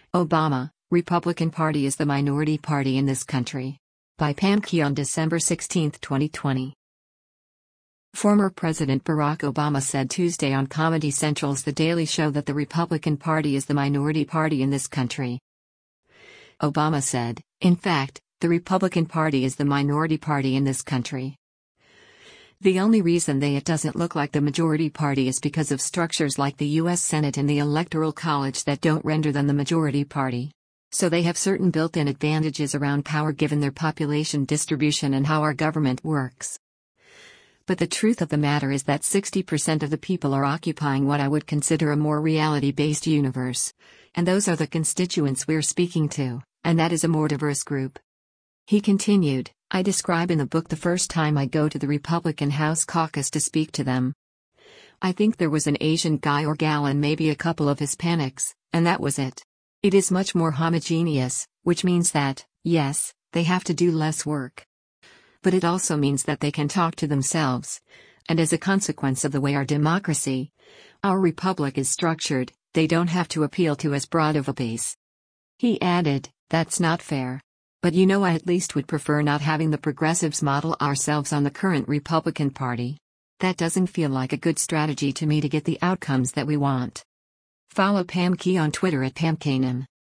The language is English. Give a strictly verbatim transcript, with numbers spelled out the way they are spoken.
Obama, Republican Party is the minority party in this country. By Pam Key on December sixteenth, twenty twenty. Former President Barack Obama said Tuesday on Comedy Central's The Daily Show that the Republican Party is the minority party in this country. Obama said, "In fact, the Republican Party is the minority party in this country. The only reason they it doesn't look like the majority party is because of structures like the U S Senate and the Electoral College that don't render them the majority party. So they have certain built-in advantages around power given their population distribution and how our government works. But the truth of the matter is that sixty percent of the people are occupying what I would consider a more reality-based universe. And those are the constituents we're speaking to, and that is a more diverse group." He continued, "I describe in the book the first time I go to the Republican House caucus to speak to them. I think there was an Asian guy or gal and maybe a couple of Hispanics, and that was it. It is much more homogeneous, which means that, yes, they have to do less work. But it also means that they can talk to themselves. And as a consequence of the way our democracy, our republic is structured, they don't have to appeal to as broad of a base." He added, "That's not fair. But you know I at least would prefer not having the progressives model ourselves on the current Republican Party. That doesn't feel like a good strategy to me to get the outcomes that we want." Follow Pam Key on Twitter at Pam Kanem.